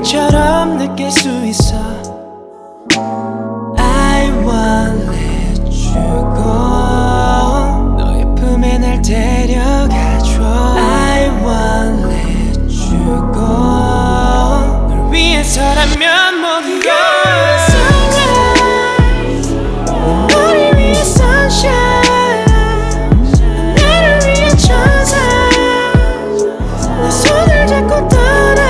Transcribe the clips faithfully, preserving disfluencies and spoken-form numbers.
위에처럼 느낄 수 있어. I wanna let you go. 너의 품에 날 데려가줘. I wanna let you go. 널 위해서라면 모든 걸. 너를 위해 sunshine. 나를 위해 천사. 내 손을 잡고 떠나.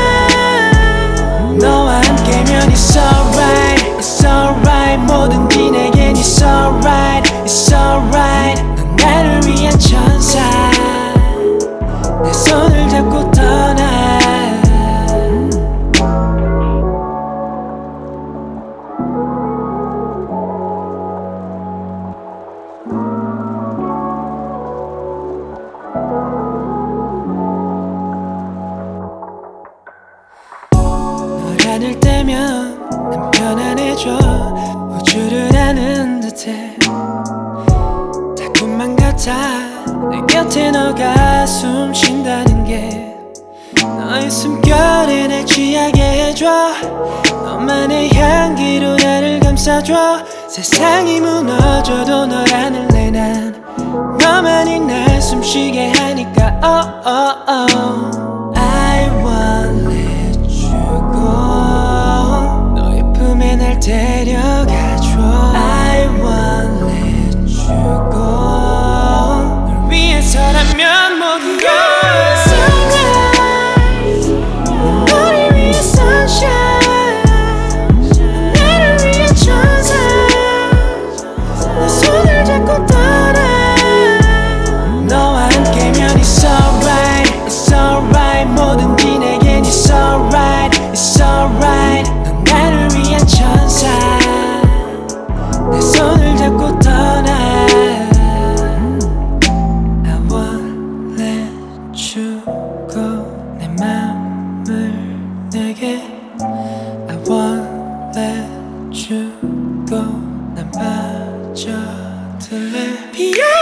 너와 함께면 it's alright, it's alright. 뭐든지 내겐 it's alright, it's alright. 넌 나를 위한 천사. 내 손을 잡고 떠나. 널 안을 때면 난 편안해져. 우주를 아는 듯해. 다 꿈만 같아. 내 곁에 너가 숨쉰다는 게. 너의 숨결에 날 취하게 해줘. 너만의 향기로 나를 감싸줘. 세상이 무너져도 널 안을래. 난 너만이 날 숨쉬게 하니까. oh, oh, oh. I wanna let you go. 너의 품에 날 데려가줘. I wanna let you go. 널 위해서라면 모든 걸. 너를 위해 sunshine. 나를 위해 천사. 내 손을 잡고 떠나. 너와 함께면 it's alright, it's alright. 뭐든지 내겐 it's alright, it's alright. 넌 나를 위한 천사. 내 손을 잡고 떠나. I wanna let you go. 내 맘을 내게. I wanna let you go. 난 빠져들래.